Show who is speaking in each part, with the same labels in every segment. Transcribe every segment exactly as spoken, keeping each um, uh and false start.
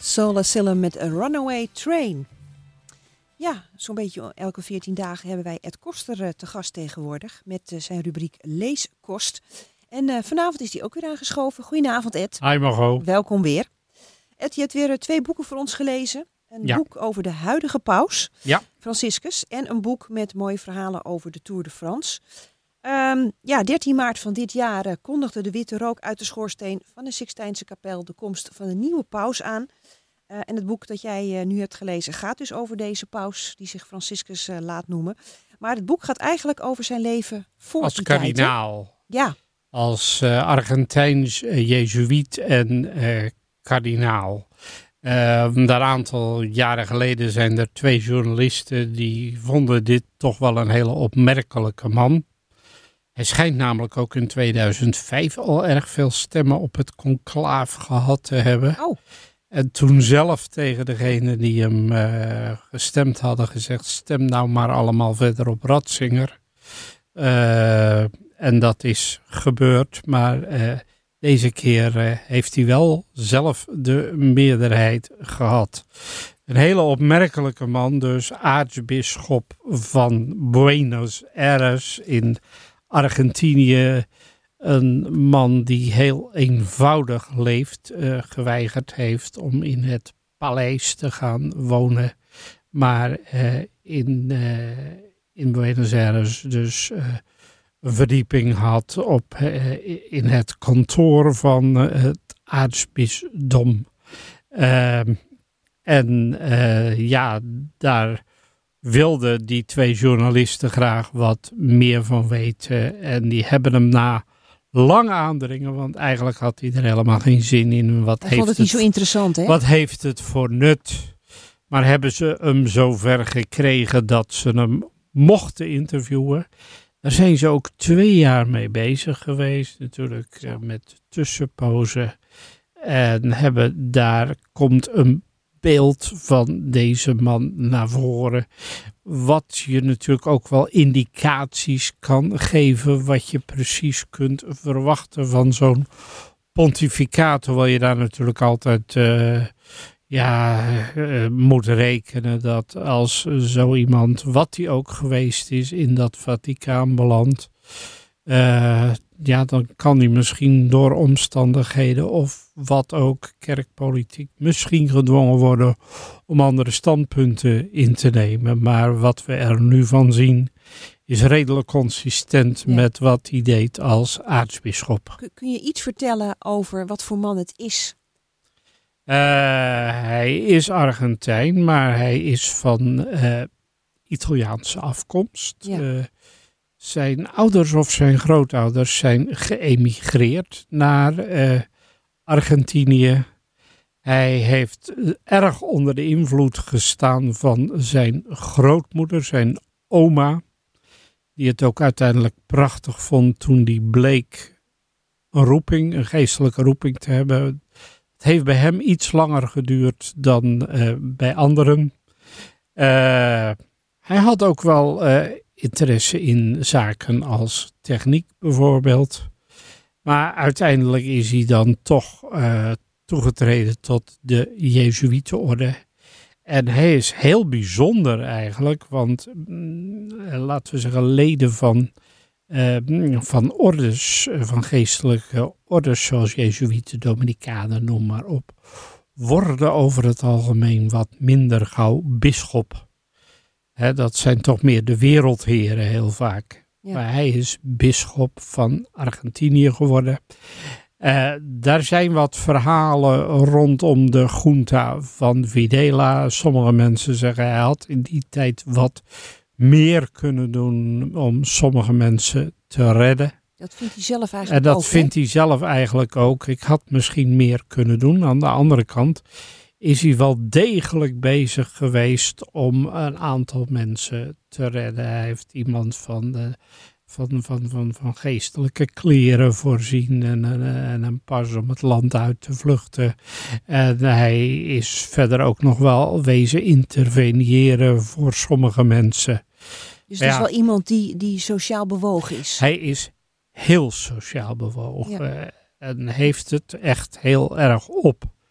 Speaker 1: Soul Asylum met A Runaway Train. Ja, zo'n beetje elke veertien dagen hebben wij Ed Koster uh, te gast tegenwoordig met uh, zijn rubriek Leeskost. En uh, vanavond is hij ook weer aangeschoven. Goedenavond Ed.
Speaker 2: Hi Margot.
Speaker 1: Welkom weer. Ed, je hebt weer uh, twee boeken voor ons gelezen. Een
Speaker 2: ja.
Speaker 1: boek over de huidige paus,
Speaker 2: ja.
Speaker 1: Franciscus. En een boek met mooie verhalen over de Tour de France. Um, ja, dertien maart van dit jaar uh, kondigde de witte rook uit de schoorsteen van de Sixtijnse kapel de komst van een nieuwe paus aan. Uh, en het boek dat jij uh, nu hebt gelezen gaat dus over deze paus die zich Franciscus uh, laat noemen. Maar het boek gaat eigenlijk over zijn leven voor
Speaker 2: als
Speaker 1: die
Speaker 2: kardinaal.
Speaker 1: tijd, ja.
Speaker 2: Als uh, Argentijns uh, jezuïet en uh, kardinaal. Uh, een aantal jaren geleden zijn er twee journalisten die vonden dit toch wel een hele opmerkelijke man. Hij schijnt namelijk ook in tweeduizend vijf al erg veel stemmen op het conclaaf gehad te hebben.
Speaker 1: Oh.
Speaker 2: En toen zelf tegen degene die hem uh, gestemd hadden gezegd, stem nou maar allemaal verder op Ratzinger. Uh, en dat is gebeurd, maar uh, deze keer uh, heeft hij wel zelf de meerderheid gehad. Een hele opmerkelijke man, dus aartsbisschop van Buenos Aires in Argentinië. Een man die heel eenvoudig leeft, uh, geweigerd heeft om in het paleis te gaan wonen. Maar uh, in, uh, in Buenos Aires dus uh, een verdieping had op, uh, in het kantoor van uh, het aartsbisdom. Uh, en uh, ja, daar wilden die twee journalisten graag wat meer van weten. En die hebben hem na lang aandringen, want eigenlijk had hij er helemaal geen zin in. Wat
Speaker 1: Hij
Speaker 2: heeft
Speaker 1: vond het niet zo interessant, hè?
Speaker 2: Wat heeft het voor nut? Maar hebben ze hem zover gekregen dat ze hem mochten interviewen? Daar zijn ze ook twee jaar mee bezig geweest, natuurlijk uh, met tussenpozen. En hebben, daar komt een beeld van deze man naar voren. Wat je natuurlijk ook wel indicaties kan geven wat je precies kunt verwachten van zo'n pontificaat. Terwijl je daar natuurlijk altijd uh, ja, uh, moet rekenen dat als zo iemand, wat hij ook geweest is, in dat Vaticaan belandt. Uh, ja, dan kan hij misschien door omstandigheden of wat ook kerkpolitiek misschien gedwongen worden om andere standpunten in te nemen. Maar wat we er nu van zien is redelijk consistent ja. met wat hij deed als aartsbisschop.
Speaker 1: Kun je iets vertellen over wat voor man het is?
Speaker 2: Uh, hij is Argentijn, maar hij is van uh, Italiaanse afkomst. Ja. Uh, Zijn ouders of zijn grootouders zijn geëmigreerd naar uh, Argentinië. Hij heeft erg onder de invloed gestaan van zijn grootmoeder, zijn oma. Die het ook uiteindelijk prachtig vond toen die bleek een roeping, een geestelijke roeping te hebben. Het heeft bij hem iets langer geduurd dan uh, bij anderen. Uh, hij had ook wel Uh, interesse in zaken als techniek bijvoorbeeld. Maar uiteindelijk is hij dan toch uh, toegetreden tot de Jezuïetenorde. En hij is heel bijzonder eigenlijk, want mm, laten we zeggen leden van, uh, van ordes, van geestelijke ordes zoals Jezuïeten, Dominicanen, noem maar op, worden over het algemeen wat minder gauw bisschop. He, dat zijn toch meer de wereldheren heel vaak. Ja. Maar hij is bisschop van Argentinië geworden. Uh, daar zijn wat verhalen rondom de junta van Videla. Sommige mensen zeggen hij had in die tijd wat meer kunnen doen om sommige mensen te redden.
Speaker 1: Dat vindt hij zelf eigenlijk
Speaker 2: en dat
Speaker 1: ook.
Speaker 2: Dat vindt hij zelf eigenlijk ook. Ik had misschien meer kunnen doen. Aan de andere kant is hij wel degelijk bezig geweest om een aantal mensen te redden. Hij heeft iemand van, de, van, van, van, van geestelijke kleren voorzien en, en, en een pas om het land uit te vluchten. En hij is verder ook nog wel wezen interveneren voor sommige mensen.
Speaker 1: Dus het ja, is wel iemand die, die sociaal bewogen is.
Speaker 2: Hij is heel sociaal bewogen ja. en heeft het echt heel erg op.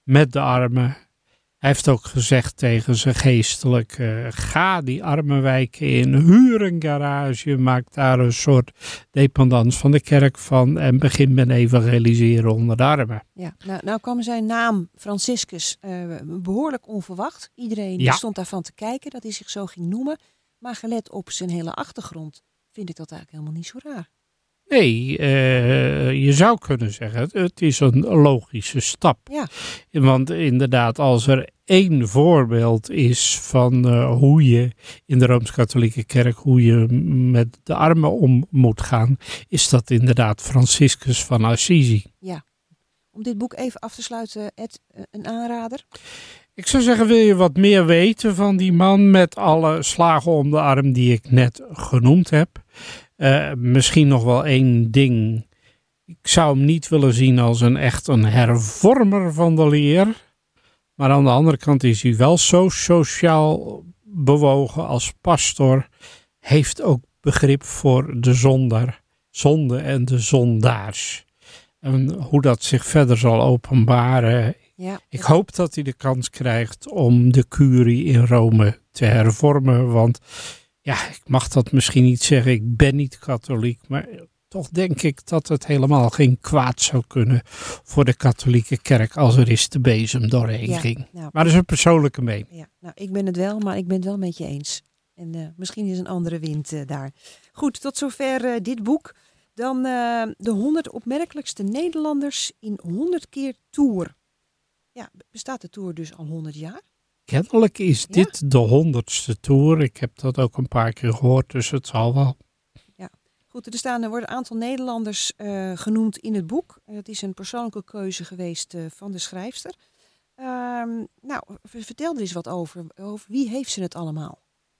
Speaker 2: met de armen. Hij heeft ook gezegd tegen zijn geestelijke, ga die armenwijken in, huur een garage, maak daar een soort dependance van de kerk van en begin met evangeliseren onder de armen.
Speaker 1: Ja, nou, nou kwam zijn naam Franciscus uh, behoorlijk onverwacht. Iedereen
Speaker 2: ja.
Speaker 1: stond daarvan te kijken dat hij zich zo ging noemen. Maar gelet op zijn hele achtergrond vind ik dat eigenlijk helemaal niet zo raar.
Speaker 2: Nee, uh, je zou kunnen zeggen, het is een logische stap.
Speaker 1: Ja.
Speaker 2: Want inderdaad, als er één voorbeeld is van uh, hoe je in de Rooms-Katholieke Kerk, hoe je met de armen om moet gaan, is dat inderdaad Franciscus van Assisi.
Speaker 1: Ja. Om dit boek even af te sluiten, Ed, een aanrader?
Speaker 2: Ik zou zeggen, wil je wat meer weten van die man met alle slagen om de arm die ik net genoemd heb? Uh, misschien nog wel één ding. Ik zou hem niet willen zien als een echt een hervormer van de leer. Maar aan de andere kant is hij wel zo sociaal bewogen als pastor. Heeft ook begrip voor de zonder, zonde en de zondaars. En hoe dat zich verder zal openbaren.
Speaker 1: Ja.
Speaker 2: Ik hoop dat hij de kans krijgt om de curie in Rome te hervormen. Want ja, ik mag dat misschien niet zeggen. Ik ben niet katholiek. Maar toch denk ik dat het helemaal geen kwaad zou kunnen voor de katholieke kerk als er eens de bezem doorheen
Speaker 1: ja,
Speaker 2: ging.
Speaker 1: Nou,
Speaker 2: maar dat is een persoonlijke mening.
Speaker 1: Ja, nou, ik ben het wel, maar ik ben het wel met je eens. En uh, misschien is een andere wind uh, daar. Goed, tot zover uh, dit boek. Dan uh, de honderd opmerkelijkste Nederlanders in honderd keer tour. Ja, bestaat de tour dus al honderd jaar?
Speaker 2: Kennelijk is
Speaker 1: ja?
Speaker 2: dit de honderdste tour. Ik heb dat ook een paar keer gehoord, dus het zal wel.
Speaker 1: Ja, goed. Er, staan, er worden een aantal Nederlanders uh, genoemd in het boek. Uh, het is een persoonlijke keuze geweest uh, van de schrijfster. Uh, nou, vertel er eens wat over. Over wie heeft ze het allemaal?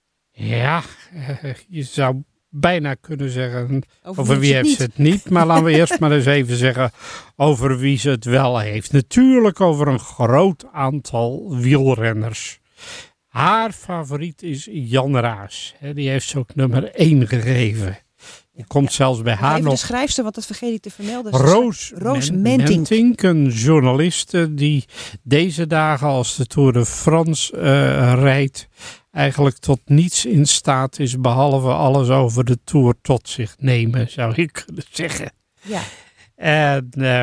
Speaker 2: Ja, uh, je zou bijna kunnen zeggen over,
Speaker 1: over
Speaker 2: wie heeft ze het niet. Maar laten we eerst maar eens even zeggen over wie ze het wel heeft. Natuurlijk over een groot aantal wielrenners. Haar favoriet is Jan Raas. Die heeft ze ook nummer één gegeven. Die ja, komt ja. zelfs bij haar
Speaker 1: even
Speaker 2: nog.
Speaker 1: De schrijfster, want dat vergeet ik te vermelden.
Speaker 2: Roos,
Speaker 1: Roos
Speaker 2: Men- Mentink, een journaliste die deze dagen als de Tour de France uh, rijdt, eigenlijk tot niets in staat is, behalve alles over de Tour tot zich nemen, zou ik kunnen zeggen.
Speaker 1: Ja.
Speaker 2: En uh,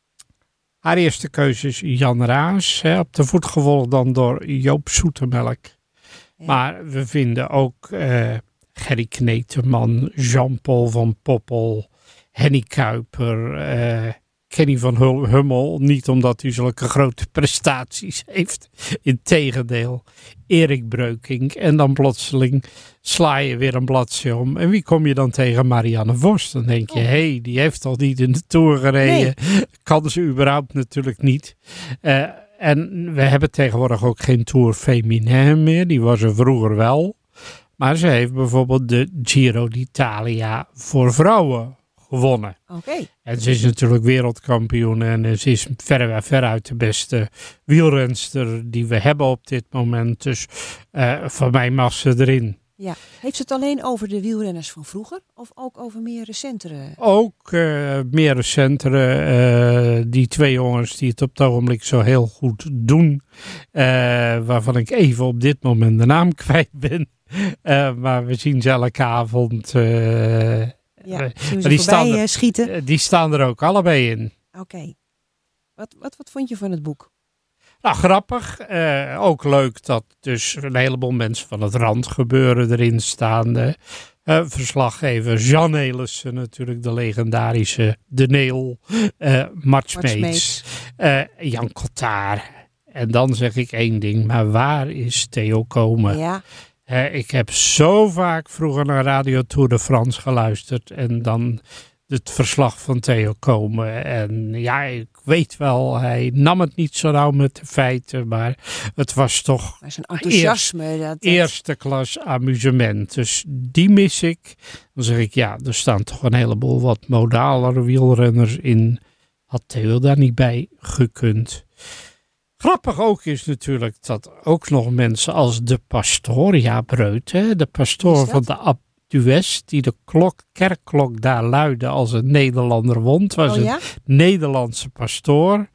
Speaker 2: haar eerste keuze is Jan Raas, hè, op de voet gevolgd dan door Joop Zoetemelk. Ja. Maar we vinden ook uh, Gerry Kneteman, Jean-Paul van Poppel, Henny Kuiper, uh, Kenny van Hummel. Niet omdat hij zulke grote prestaties heeft. Integendeel, Erik Breukink. En dan plotseling sla je weer een bladzijde om. En wie kom je dan tegen? Marianne Vos. Dan denk je, hé, oh. hey, die heeft al niet in de Tour gereden. Nee. Kan ze überhaupt natuurlijk niet. Uh, en we hebben tegenwoordig ook geen Tour Féminin meer. Die was er vroeger wel. Maar ze heeft bijvoorbeeld de Giro d'Italia voor vrouwen gewonnen.
Speaker 1: Okay.
Speaker 2: En ze is natuurlijk wereldkampioen en ze is ver, veruit de beste wielrenster die we hebben op dit moment. Dus uh, van mij mag ze erin.
Speaker 1: Ja. Heeft ze het alleen over de wielrenners van vroeger of ook over meer recentere?
Speaker 2: Ook uh, meer recentere. Uh, die twee jongens die het op het ogenblik zo heel goed doen. Uh, waarvan ik even op dit moment de naam kwijt ben. Uh, maar we zien ze elke avond. Uh,
Speaker 1: ja, zien we die, staan er, schieten.
Speaker 2: Die staan er ook allebei in.
Speaker 1: Oké. Okay. Wat, wat, wat vond je van het boek?
Speaker 2: Nou, grappig. Uh, ook leuk dat dus een heleboel mensen van het randgebeuren erin staan. Uh, verslaggever Jan Elissen natuurlijk, de legendarische De Neel. Uh, Mart Smeets. Uh, Jan Cotard. En dan zeg ik één ding, maar waar is Theo Komen?
Speaker 1: Ja.
Speaker 2: Uh, ik heb zo vaak vroeger naar Radio Tour de France geluisterd en dan het verslag van Theo Komen. En ja, ik weet wel, hij nam het niet zo nauw met de feiten, maar het was toch
Speaker 1: zijn enthousiasme,
Speaker 2: eerst,
Speaker 1: dat, dat...
Speaker 2: eerste klas amusement. Dus die mis ik. Dan zeg ik, ja, er staan toch een heleboel wat modalere wielrenners in. Had Theo daar niet bij gekund. Grappig ook is natuurlijk dat ook nog mensen als de pastoor, ja Breut, hè, de pastoor van de Ab d'Huez, die de klok, kerkklok daar luidde als een Nederlander wond, was
Speaker 1: oh, ja?
Speaker 2: een Nederlandse pastoor.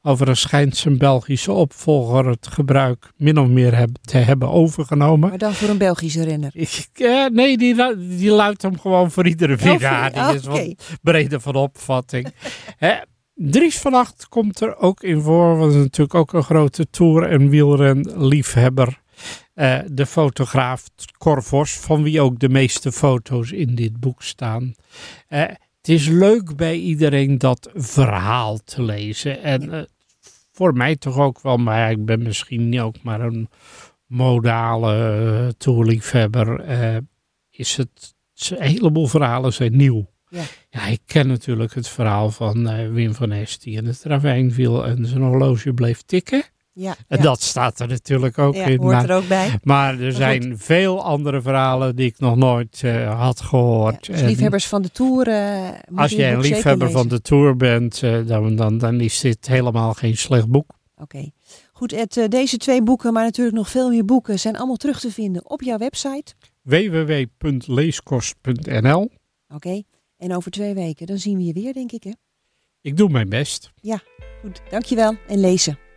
Speaker 2: Overigens zijn Belgische opvolger het gebruik min of meer heb, te hebben overgenomen.
Speaker 1: Maar dan voor een Belgische renner?
Speaker 2: Ik, eh, nee, die, die luidt hem gewoon voor iedere winnaar. Die is
Speaker 1: okay.
Speaker 2: wat breder van opvatting. Hè, Dries van Acht komt er ook in voor. Want is natuurlijk ook een grote tour- en wielrenliefhebber. Uh, de fotograaf Cor Vos, van wie ook de meeste foto's in dit boek staan. Uh, het is leuk bij iedereen dat verhaal te lezen. En uh, voor mij toch ook wel, maar ik ben misschien ook maar een modale uh, toerliefhebber. Uh, is het, een heleboel verhalen zijn nieuw.
Speaker 1: Ja.
Speaker 2: Ja, ik ken natuurlijk het verhaal van uh, Wim van Est die in het ravijn viel en zijn horloge bleef tikken.
Speaker 1: Ja,
Speaker 2: en
Speaker 1: ja.
Speaker 2: dat staat er natuurlijk ook
Speaker 1: ja,
Speaker 2: in.
Speaker 1: Hoort
Speaker 2: maar,
Speaker 1: er ook bij.
Speaker 2: Maar er zijn
Speaker 1: goed.
Speaker 2: veel andere verhalen die ik nog nooit uh, had gehoord.
Speaker 1: Ja, dus liefhebbers van de Tour. Uh,
Speaker 2: als jij een liefhebber van de Tour bent, uh, dan, dan, dan is dit helemaal geen slecht boek.
Speaker 1: Oké. Okay. Goed, Ed, uh, deze twee boeken, maar natuurlijk nog veel meer boeken, zijn allemaal terug te vinden op jouw website.
Speaker 2: w w w punt leeskost punt n l.
Speaker 1: Oké. Okay. En over twee weken, dan zien we je weer, denk ik, hè?
Speaker 2: Ik doe mijn best.
Speaker 1: Ja, goed. Dankjewel en lezen.